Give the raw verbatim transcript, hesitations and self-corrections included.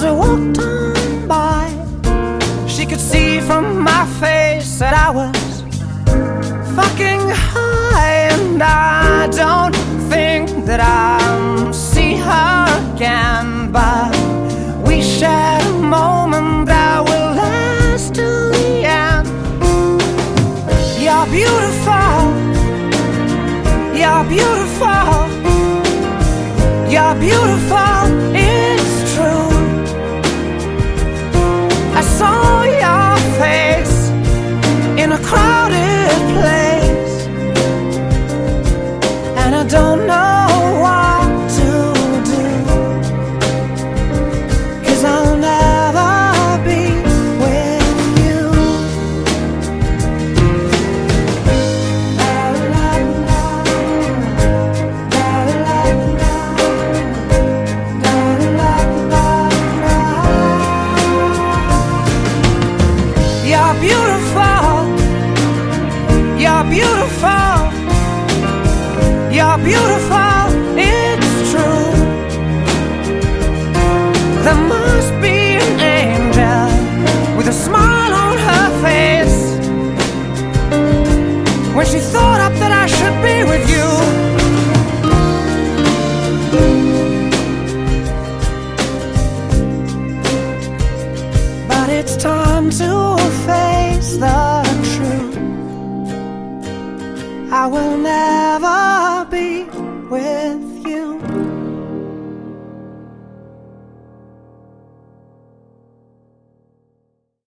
As we walked on by, she could see from my face that I was fucking high. And I don't think that I'll see her again, but we shared a moment that will last till the end. You're beautiful, you're beautiful, you're beautiful, it's true. I saw your face in a crowded place, and I don't know what to do, 'cause I'll never be with you. You're beautiful, you're beautiful, you're beautiful, it's true. There must be an angel with a smile on her face when she thought up that I should be with you. But it's time to face the truth. I will never